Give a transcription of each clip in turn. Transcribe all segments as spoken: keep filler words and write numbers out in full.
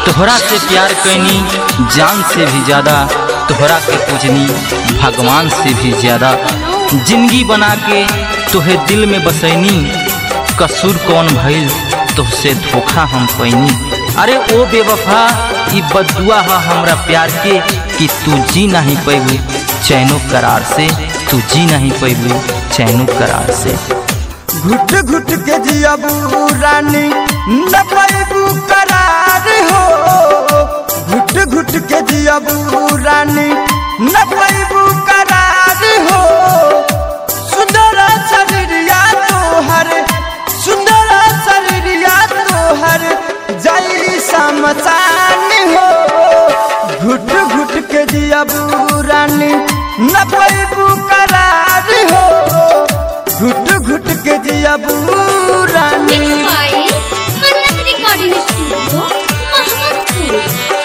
तोहरा से प्यार कैनी जान से भी ज्यादा, तोहरा के पूजनी भगवान से भी ज्यादा। जिंदगी बना के तोहे दिल में बसैनी, कसूर कौन भइल तोहसे धोखा हम पैनी। अरे ओ बेवफा ई बदुआ हा हमरा प्यार के कि तू जी नहीं पैबू चैनो करार से, तू जी नहीं पैबू चैनो करार से। घुट घुट के जियाबू रानी न पैबू करार हो, घुट घुट के जियाबू रानी न पैबू करार हो। सुंदर शरीरिया तोहर, सुंदर शरीरिया तोहर जाई समसान हो। घुट घुट के जियाबू रानी न पैबू करार हो, घुट घुट के जियाबू रानी। Recording studio Mohammadpur.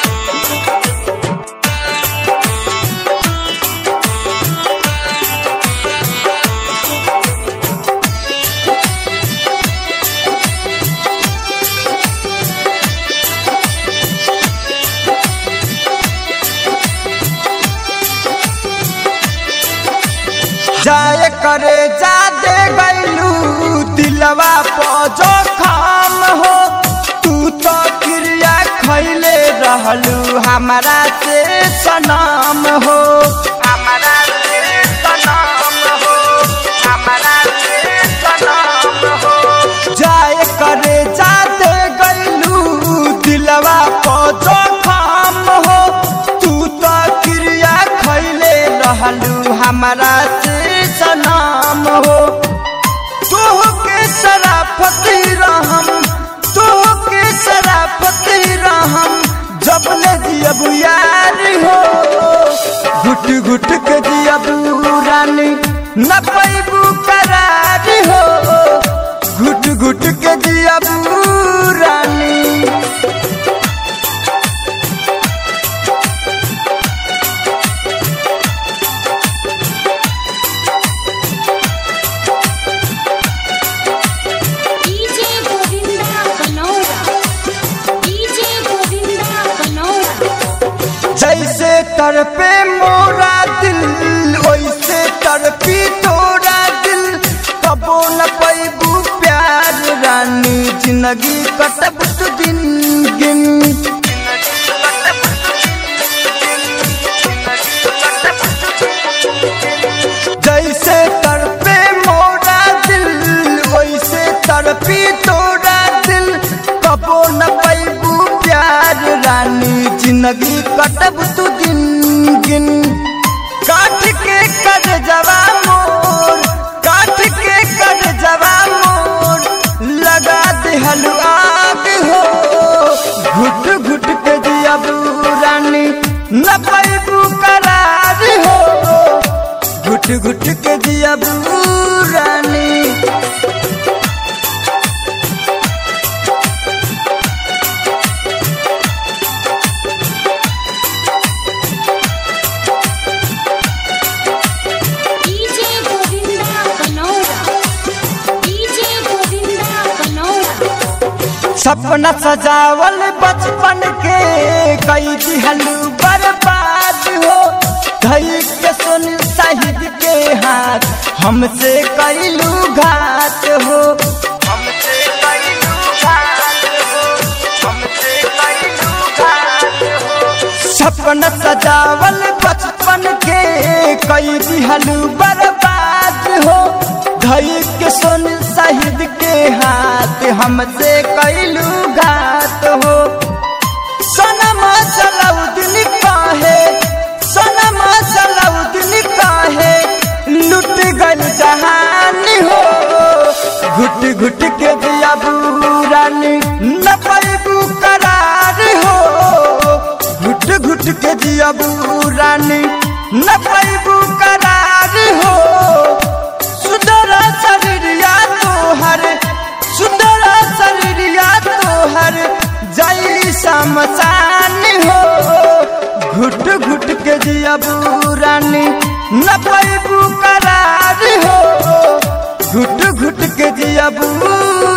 जाए करे जा दे गैलू दिलवा पजो खाम हो। तू तो क्रिया खैले रहलू हमारा से सनाम हो, हमारा से सनाम हो, हमारा से सनाम हो। जाए करे जा दे गैलू दिलवा पजो खाम हो। तू तो क्रिया खैले रहलू हमारा से सनाम हो। तू के शराफत रहम, तू के शराफत रहम जब ले जियबू यार हो। घुट घुट के जियबू रानी न पैबू करार हो, घुट घुट के जियबू रानी। जैसे तड़पे मोरा दिल वैसे तड़पी तोरा दिल, कबो न पैबू प्यार रानी जिंदगी कटब तू दिन गिन। जैसे तड़पे मोरा दिल वैसे तड़पी तोरा दिल, कबो न पैबू प्यार रानी जिंदगी कटब तू दिन गिन। काट के कर जवा मोर, काट के कर जवा मोर लगा दे आग हो। घुट घुट के जियाबू रानी न पैबू करार हो, घुट घुट के जियाबू रानी। सपना सजावल बचपन के कई दिहलू बर्बाद हो। धई के सुन शहीद के हाथ हमसे कैलू घात हो, हमसे कैलू घात हो, हमसे कैलू घात हो। सपना सजावल बचपन के कई दिहलू बर्बाद हो। धई के सुन शहीद के हाथ हमसे कैलू घात हो। सनमा सलाउद्दीन काहे, सनमा सलाउद्दीन काहे लुट गल जहान हो। घुट घुट के जियाबू रानी न पैबू करार हो, घुट घुट के जियाबू रानी न पैबू करार हो। सुंदर शरीरिया तोहर, सुंदर शरीरिया तोहर जाई समसान हो। घुट घुट के जियाबू रानी न पैबू करार हो, घुट घुट के जियाबू